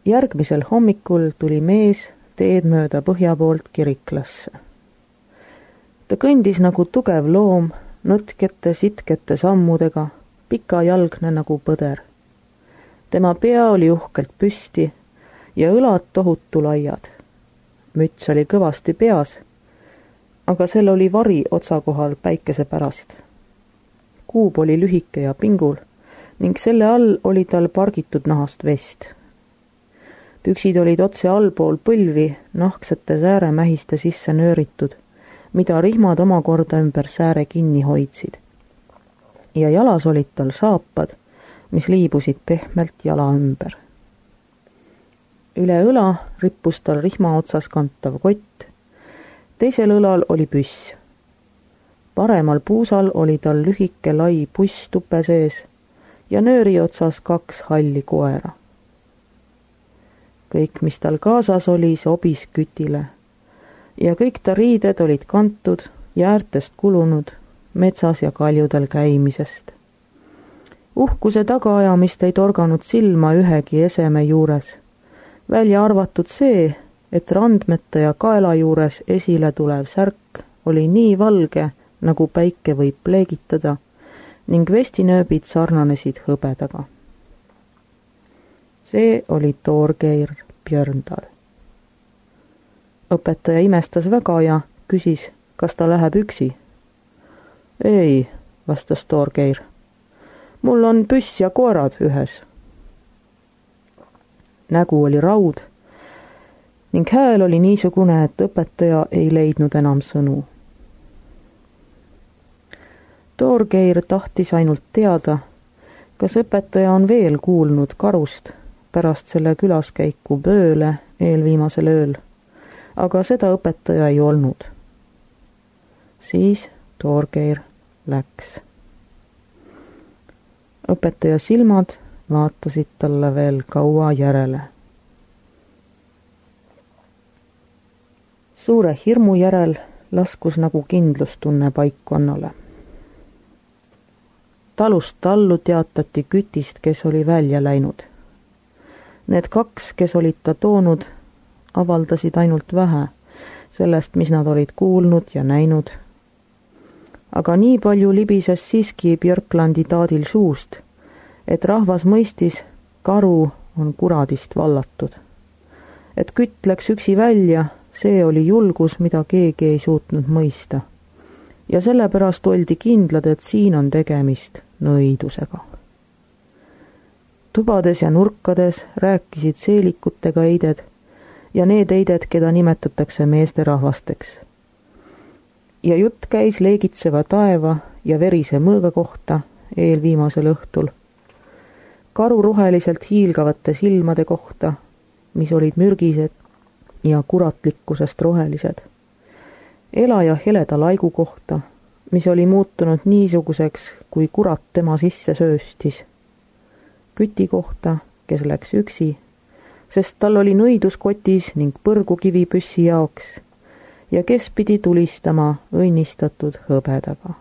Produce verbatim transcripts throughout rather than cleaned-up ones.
Järgmisel hommikul tuli mees teed mööda põhja poolt kiriklasse. Ta kõndis nagu tugev loom, nõtkete, sitkete sammudega, pikajalgne nagu põder. Tema pea oli uhkelt püsti ja õlad tohutu laiad. Müts oli kõvasti peas, aga sel oli vari otsa kohal päikese pärast. Kuub oli lühike ja pingul ning selle all oli tal pargitud nahast vest. Püksid olid otse allpool põlvi nahksete sääremähiste sisse nööritud, mida rihmad omakorda ümber sääre kinni hoidsid. Ja jalas olid tal saapad, mis liibusid pehmelt jala ümber. Üle õla rippus tal rihma otsas kantav kott, teisel õlal oli püss. Paremal puusal oli tal lühike lai puss tupe sees ja nööri otsas kaks halli koera. Kõik, mis tal kaasas oli, sobis kütile ja kõik ta riided olid kantud ja äärtest kulunud metsas ja kaljudel käimisest. Uhkuse tagaajamist ei torganud silma ühegi eseme juures, välja arvatud see, et randmete ja kaela juures esile tulev särk oli nii valge, nagu päike võib pleegitada, ning vestinööbid sarnanesid hõbedaga. See oli Torgeir Björndal. Õpetaja imestas väga ja küsis, kas ta läheb üksi. Ei, vastas Torgeir. Mul on püss ja koerad ühes. Nägu oli raud ning hääl oli niisugune, et õpetaja ei leidnud enam sõnu. Torgeir tahtis ainult teada, kas õpetaja on veel kuulnud karust pärast selle külaskäiku Bööle eelviimasel ööl, aga seda õpetaja ei olnud. Siis Torgeir läks. Õpetaja silmad vaatasid talle veel kaua järele. Suure hirmu järel laskus nagu kindlustunne paikkonnale. Talust tallu teatati kütist, kes oli välja läinud. Need kaks, kes olid ta toonud, avaldasid ainult vähe sellest, mis nad olid kuulnud ja näinud. Aga nii palju libises siiski Björklandi taadil suust, et rahvas mõistis, karu on kuradist vallatud. Et kütt läks üksi välja, see oli julgus, mida keegi ei suutnud mõista. Ja sellepärast oldi kindlad, et siin on tegemist nõidusega. Tubades ja nurkades rääkisid seelikutega eided ja need eided, keda nimetatakse meesterahvasteks. Ja jutt käis leegitseva taeva ja verise mõõga kohta eelviimasel õhtul, karuroheliselt hiilgavate silmade kohta, mis olid mürgised ja kuratlikkusest rohelised, ela ja heleda laigu kohta, mis oli muutunud niisuguseks, kui kurat tema sisse sööstis, küti kohta, kes läks üksi, sest tal oli nõidus kotis ning põrgukivi püssi jaoks ja kes pidi tulistama õnnistatud hõbedaga.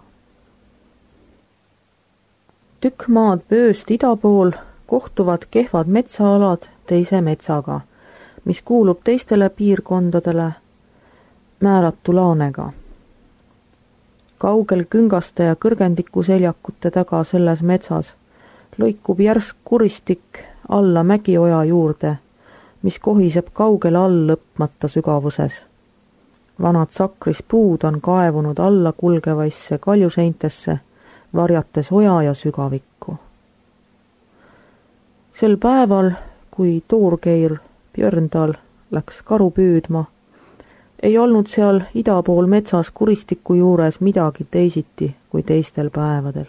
Tükk maad Bööst ida pool kohtuvad kehvad metsaalad teise metsaga, mis kuulub teistele piirkondadele määratu laanega. Kaugel küngaste ja kõrgendiku seljakute taga selles metsas lõikub järsk kuristik alla mägioja juurde, mis kohiseb kaugel all lõpmata sügavuses. Vanad sakrispuud on kaevunud alla kulgevaisse kaljuseintesse, varjates oja ja sügavikku. Sel päeval, kui Torgeir Björndal läks karu püüdma, ei olnud seal ida pool metsas kuristiku juures midagi teisiti kui teistel päevadel.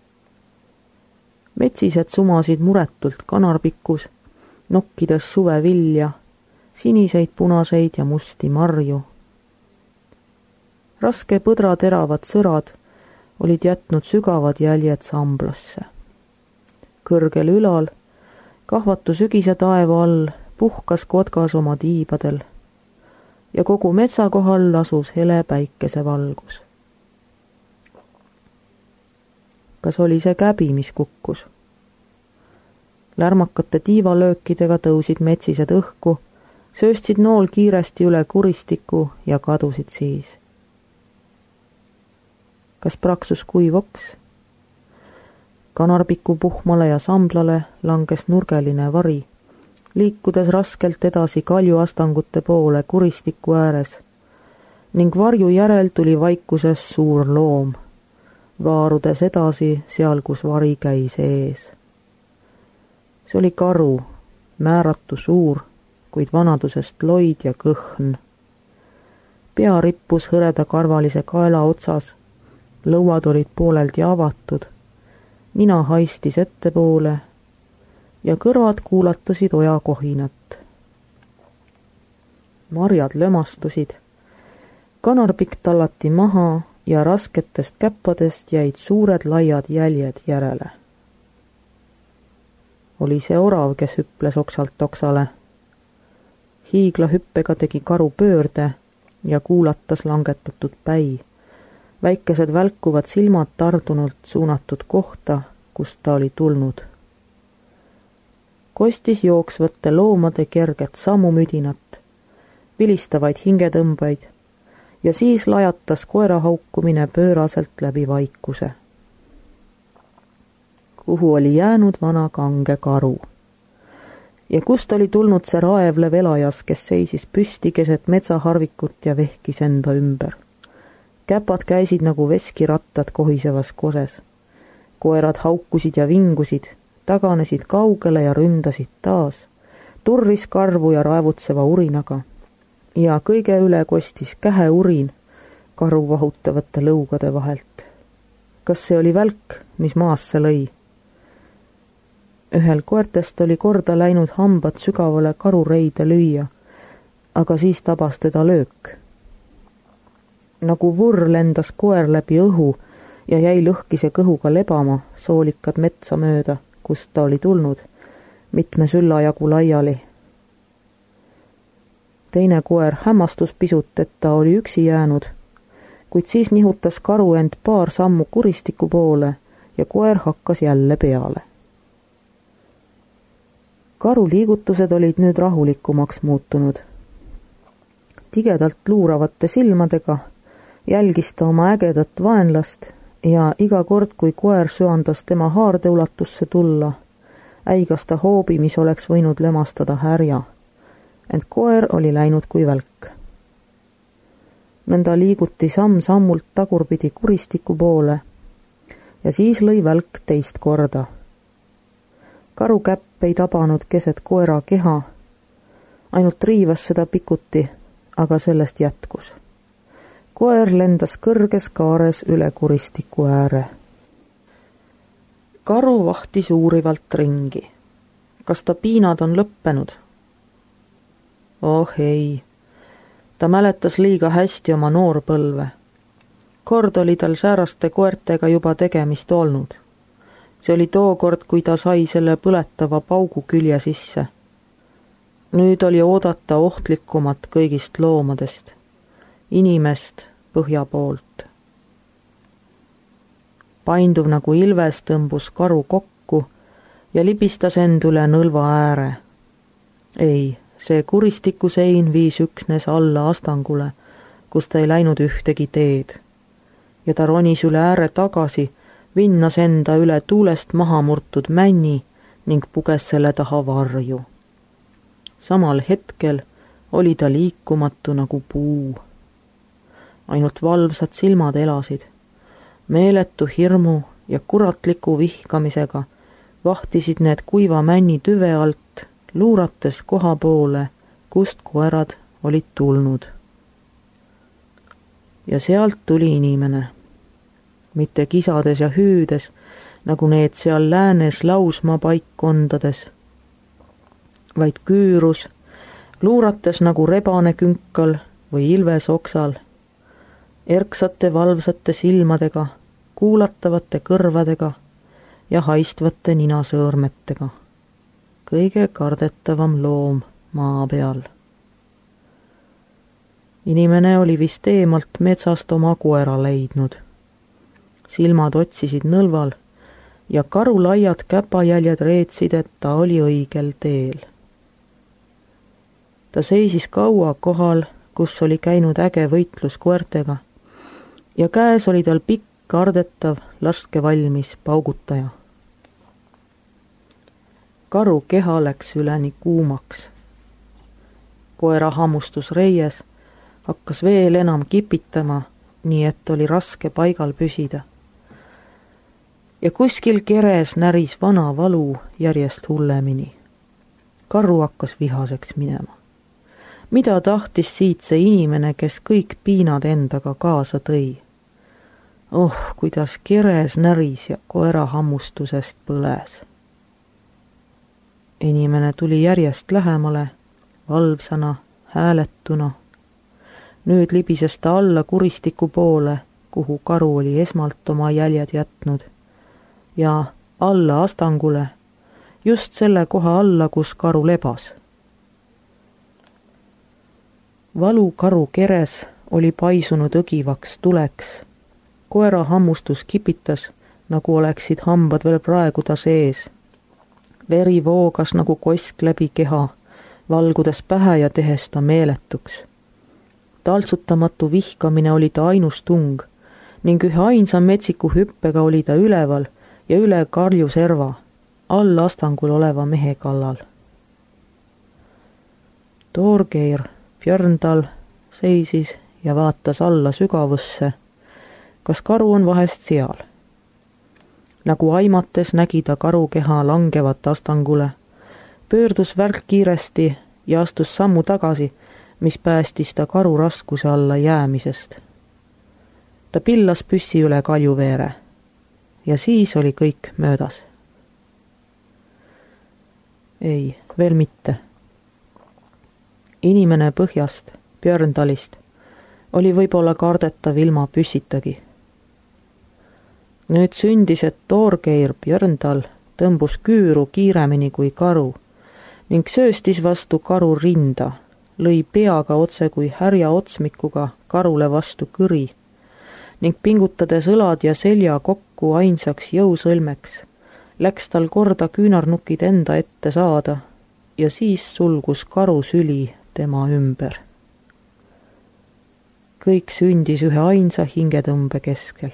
Metsised sumasid muretult kanarpikkus, nokkides suve vilja, siniseid, punaseid ja musti marju. Raske põdra teravad sõrad olid jätnud sügavad jäljed samblasse. Kõrgel ülal, kahvatu sügise taeva all, puhkas kotkas oma tiibadel ja kogu metsa kohal lasus hele päikesevalgus. Kas oli see käbi, mis kukkus? lärmakate tiivalöökidega tõusid metsised õhku, sööstsid nool kiiresti üle kuristiku ja kadusid siis. Kas praksus kuiv oks? Kanarpiku puhmale ja samblale langes nurgeline vari, liikudes raskelt edasi kaljuastangute poole kuristiku ääres, ning varju järel tuli vaikuses suur loom, vaarudes edasi seal, kus vari käis ees. See oli karu, määratu suur, kuid vanadusest loid ja kõhn. Pea rippus hõreda karvalise kaela otsas, lõuad olid pooleldi avatud, nina haistis ettepoole ja kõrvad kuulatasid oja kohinat. Marjad lömastusid, kanarpikk tallati maha ja rasketest käppadest jäid suured laiad jäljed järele. Oli see orav, kes hüples oksalt oksale. Hiigla hüppega tegi karu pöörde ja kuulatas langetatud päi. Väikesed välkuvad silmad tardunult suunatud kohta, kust ta oli tulnud. Kostis jooksvate loomade kerget sammumüdinat, vilistavaid hingetõmbaid ja siis lajatas koera haukumine pööraselt läbi vaikuse. Kuhu oli jäänud vana kange karu? Ja kust oli tulnud see raevlev elajas, kes seisis püsti keset metsaharvikut ja vehkis enda ümber? Käpad käisid nagu veskirattad kohisevas koses. Koerad haukusid ja vingusid, taganesid kaugele ja ründasid taas, turris karvu ja raevutseva urinaga. Ja kõige üle kostis kähe urin karu vahutavate lõugade vahelt. Kas see oli välk, mis maasse lõi? Ühel koertest oli korda läinud hambad sügavale karureide lüüa, aga siis tabas teda löök. Nagu vurr lendas koer läbi õhu ja jäi lõhkise kõhuga lebama soolikad metsa mööda, kust ta oli tulnud, mitme sülla jagu laiali. Teine koer hämmastus pisut, et ta oli üksi jäänud, kuid siis nihutas karu end paar sammu kuristiku poole ja koer hakkas jälle peale. Karu liigutused olid nüüd rahulikumaks muutunud. Tigedalt luuravate silmadega jälgis ta oma ägedat vaenlast ja iga kord, kui koer söandas tema haarde ulatusse tulla, äigas ta hoobi, mis oleks võinud lemastada härja, ent koer oli läinud kui välk. Nõnda liiguti samm-sammult tagurpidi kuristiku poole ja siis lõi välk teist korda. Karu käpp ei tabanud keset koera keha, ainult riivas seda pikuti, aga sellest jätkus. Koer lendas kõrges kaares üle kuristiku ääre. Karu vahtis uurivalt ringi. Kas ta piinad on lõppenud? Oh ei, ta mäletas liiga hästi oma noorpõlve. Kord oli tal sääraste koertega juba tegemist olnud. See oli tookord, kui ta sai selle põletava paugu külje sisse. Nüüd oli oodata ohtlikumat kõigist loomadest, inimest põhja poolt. Painduv nagu ilves tõmbus karu kokku ja libistas end üle nõlva ääre. Ei, see kuristiku sein viis üksnes alla astangule, kus ta ei läinud ühtegi teed. Ja ta ronis üle ääre tagasi, vinnas enda üle tuulest maha murtud männi ning puges selle taha varju. Samal hetkel oli ta liikumatu nagu puu. Ainult valvsad silmad elasid. Meeletu hirmu ja kuratliku vihkamisega vahtisid need kuiva männi tüve alt, luurates koha poole, kust koerad olid tulnud. Ja sealt tuli inimene. Mitte kisades ja hüüdes, nagu need seal läänes lausma paikkondades, vaid küürus, luurates nagu rebane künkal või ilves oksal, erksate valvsate silmadega, kuulatavate kõrvadega ja haistvate ninasõõrmetega. Kõige kardetavam loom maa peal. Inimene oli vist eemalt metsast oma koera leidnud. Silmad otsisid nõlval ja karu laiad käpajäljed reetsid, et ta oli õigel teel. Ta seisis kaua kohal, kus oli käinud äge võitlus koertega ja käes oli tal pikk kardetav laskevalmis paugutaja. Karu keha läks üleni kuumaks. Koera hammustus reies hakkas veel enam kipitama, nii et oli raske paigal püsida. Ja kuskil keres näris vana valu järjest hullemini. Karu hakkas vihaseks minema. Mida tahtis siit see inimene, kes kõik piinad endaga kaasa tõi? Oh, kuidas keres näris ja koera hammustusest põles. Inimene tuli järjest lähemale, valvsana, hääletuna. Nüüd libises ta alla kuristiku poole, kuhu karu oli esmalt oma jäljed jätnud, ja alla astangule, just selle koha alla, kus karu lebas. Valu karu keres oli paisunud õgivaks tuleks. Koera hammustus kipitas, nagu oleksid hambad veel praegu ta sees. Veri voogas nagu kosk läbi keha, valgudes pähe ja tehes ta meeletuks. Taltsutamatu vihkamine oli ta ainus tung ning ühe ainsa metsiku hüppega oli ta üleval ja üle karju serva, all astangul oleva mehe kallal. Torgeir Björndal seisis ja vaatas alla sügavusse, kas karu on vahest seal. Nagu aimates nägi ta karu keha langevat astangule, pöördus värk kiiresti ja astus sammu tagasi, mis päästis ta karu raskuse alla jäämisest. Ta pillas püssi üle kaljuveere ja siis oli kõik möödas. Ei, veel mitte. Inimene põhjast, Björndalist, oli võib-olla kardetav ilma püssitagi. Nüüd sündis, et Torgeir Björndal tõmbus küüru kiiremini kui karu ning sööstis vastu karu rinda, lõi peaga otse kui härja otsmikuga karule vastu kõri ning pingutades õlad ja selja kokku ainsaks jõusõlmeks, läks tal korda küünarnukid enda ette saada ja siis sulgus karu süli tema ümber. Kõik sündis ühe ainsa hingetõmbe keskel.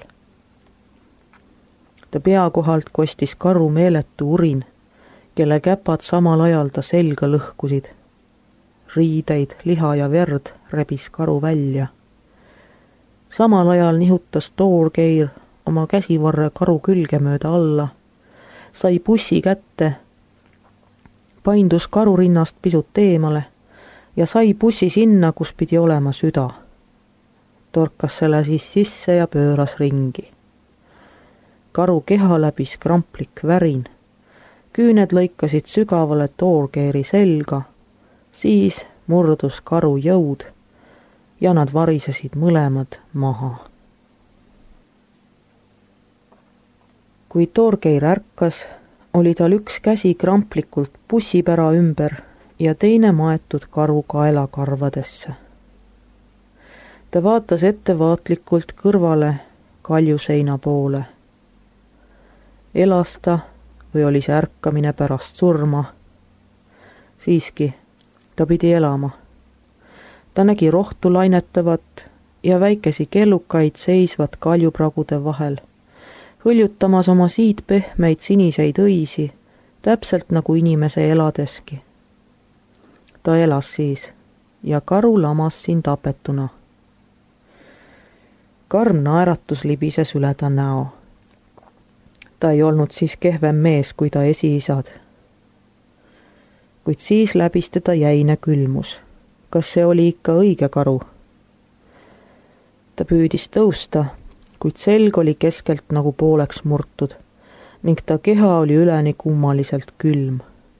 Ta pea kohalt kostis karu meeletu urin, kelle käpad samal ajal ta selga lõhkusid. Riideid, liha ja verd rebis karu välja. Samal ajal nihutas Torgeir oma käsivarre karu külge mööda alla, sai pussi kätte, paindus karu rinnast pisut eemale ja sai pussi sinna, kus pidi olema süda. Torkas selle siis sisse ja pööras ringi. Karu keha läbis kramplik värin, küüned lõikasid sügavale Torgeiri selga, siis murdus karu jõud ja nad varisesid mõlemad maha. Kui Torgeir ärkas, oli tal üks käsi kramplikult pussipära ümber ja teine maetud karu kaelakarvadesse. Ta vaatas ettevaatlikult kõrvale kaljuseina poole. Elas ta või oli see ärkamine pärast surma? Siiski, ta pidi elama. Ta nägi rohtu lainetavat ja väikesi kellukaid seisvat kaljupragude vahel, hõljutamas oma siit pehmeid siniseid õisi, täpselt nagu inimese eladeski. Ta elas siis ja karu lamas siin tapetuna. Karm naeratus libises üle ta näo. Ta ei olnud siis kehvem mees kui ta esiisad. Kuid siis läbis teda jäine külmus. Kas see oli ikka õige karu? Ta püüdis tõusta, kuid selg oli keskelt nagu pooleks murtud ning ta keha oli üleni kummaliselt külm.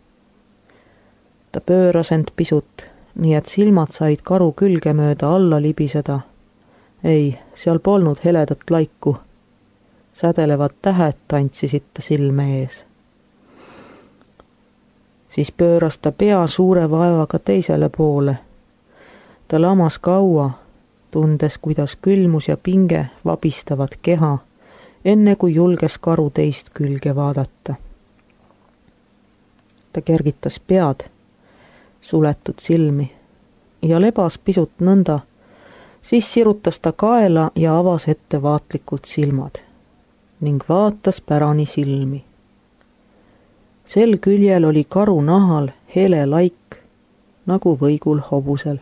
Ta pööras end pisut, nii et silmad said karu külge mööda alla libiseda. Ei, seal polnud heledat laiku. Sädelevad tähed tantsisid ta silme ees. Siis pööras ta pea suure vaevaga teisele poole. Ta lamas kaua, tundes, kuidas külmus ja pinge vabistavad keha enne kui julges karu teist külge vaadata. Ta kergitas pead, suletud silmi ja lebas pisut nõnda, siis sirutas ta kaela ja avas ettevaatlikult silmad ning vaatas pärani silmi. Sel küljel oli karu nahal hele laik, nagu võigul hobusel.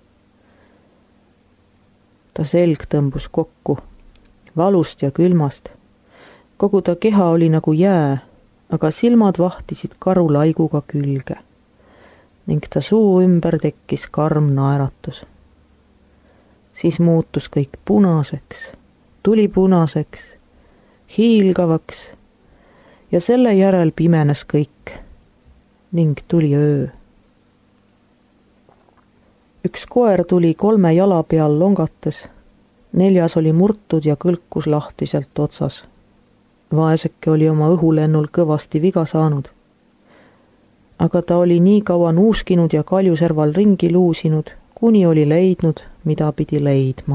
Ta selg tõmbus kokku, valust ja külmast. Kogu ta keha oli nagu jää, aga silmad vahtisid karu laiguga külge ning ta suu ümber tekkis karm naeratus. Siis muutus kõik punaseks, tuli punaseks, hiilgavaks ja selle järel pimenes kõik ning tuli öö. Üks koer tuli kolme jala peal longates, neljas oli murtud ja kõlkus lahtiselt otsas. Vaeseke oli oma õhulennul kõvasti viga saanud. Aga ta oli nii kaua nuuskinud ja kaljuserval ringi luusinud, kuni oli leidnud, mida pidi leidma.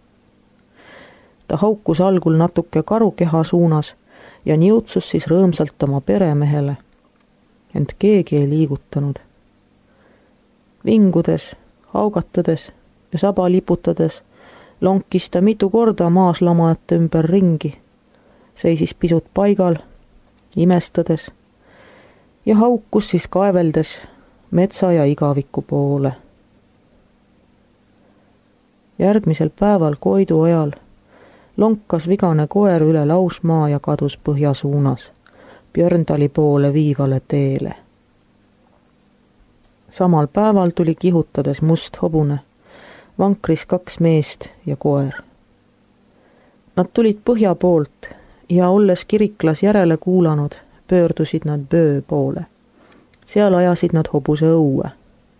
Ta haukus algul natuke karukeha suunas ja niutsus siis rõõmsalt oma peremehele. Ent keegi ei liigutanud. Vingudes, haugatades ja saba liputades lonkis ta mitu korda maaslamajate ümber ringi, seisis pisut paigal, imestades ja haukus siis kaeveldes metsa ja igaviku poole. Järgmisel päeval Koidu ajal lonkas vigane koer üle lausmaa ja kadus põhja suunas, Björndali poole viivale teele. Samal päeval tuli kihutades must hobune, vankris kaks meest ja koer. Nad tulid põhja poolt ja olles kiriklas järele kuulanud, pöördusid nad Böö poole. Seal ajasid nad hobuse õue.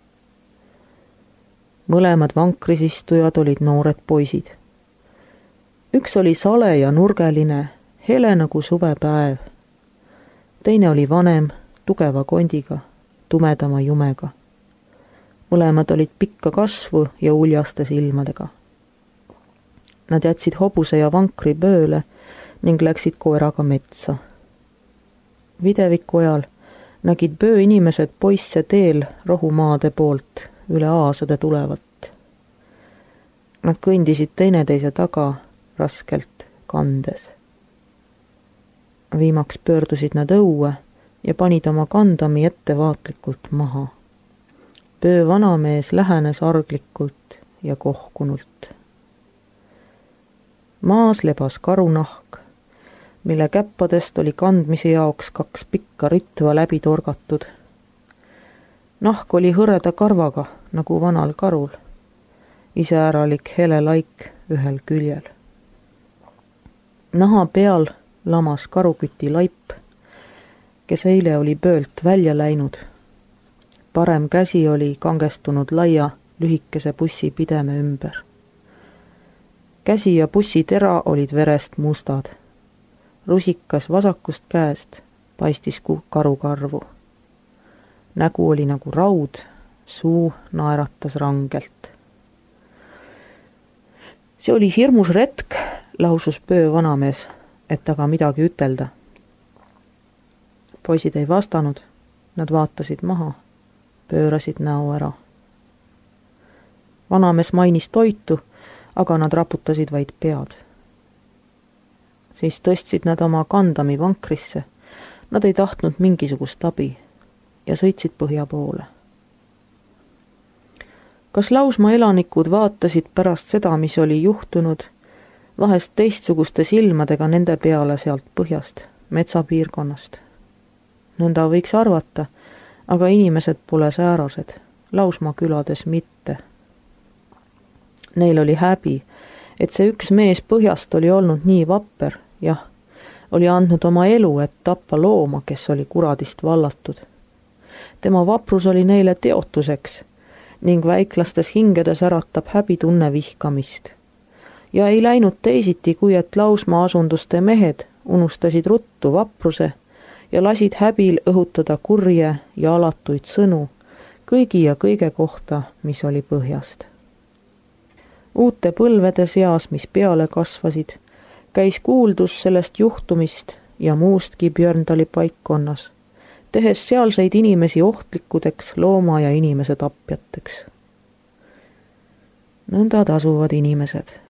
Mõlemad vankrisistujad olid noored poisid. Üks oli sale ja nurgeline, hele nagu suvepäev. Teine oli vanem, tugeva kondiga, tumedama jumega. Mõlemad olid pikka kasvu ja uljaste silmadega. Nad jätsid hobuse ja vankri Bööle ning läksid koeraga metsa. Videviku ajal nägid Böö inimesed poisse teel rohumaade poolt üle aasade tulevat. Nad kõndisid teineteise taga raskelt kandes. Viimaks pöördusid nad õue ja panid oma kandami ettevaatlikult maha. Böö vanamees lähenes arglikult ja kohkunult. Maas lebas karunahk, mille käppadest oli kandmise jaoks kaks pikka ritva läbi torgatud. Nahk oli hõreda karvaga, nagu vanal karul, iseäralik hele laik ühel küljel. Naha peal lamas karuküti laip, kes eile oli Böölt välja läinud. Parem käsi oli kangestunud laia lühikese pussi pideme ümber. Käsi ja pussi tera olid verest mustad. Rusikas vasakust käest paistis karukarvu. Nägu oli nagu raud, suu naeratas rangelt. See oli hirmus retk, lausus Böö vanamees, et aga midagi ütelda. Poisid ei vastanud, nad vaatasid maha, pöörasid näo ära. Vanamees mainis toitu, aga nad raputasid vaid pead. Siis tõstsid nad oma kandami vankrisse, nad ei tahtnud mingisugust abi ja sõitsid põhja poole. Kas Lausmaa elanikud vaatasid pärast seda, mis oli juhtunud, vahest teistsuguste silmadega nende peale sealt põhjast, metsapiirkonnast? Nõnda võiks arvata, aga inimesed pole säärased, Lausmaa külades mitte. Neil oli häbi, et see üks mees põhjast oli olnud nii vapper, jah, oli andnud oma elu, et tappa looma, kes oli kuradist vallatud. Tema vaprus oli neile teotuseks ning väiklastes hingedes äratab häbitunne vihkamist. Ja ei läinud teisiti, kui et Lausmaa asunduste mehed unustasid ruttu vapruse ja lasid häbil õhutada kurje ja alatuid sõnu kõigi ja kõige kohta, mis oli põhjast. Uute põlvede seas, mis peale kasvasid, käis kuuldus sellest juhtumist ja muustki Björndali paikkonnas, tehes sealseid inimesi ohtlikkudeks looma ja inimese tapjateks. Nõnda tasuvad inimesed,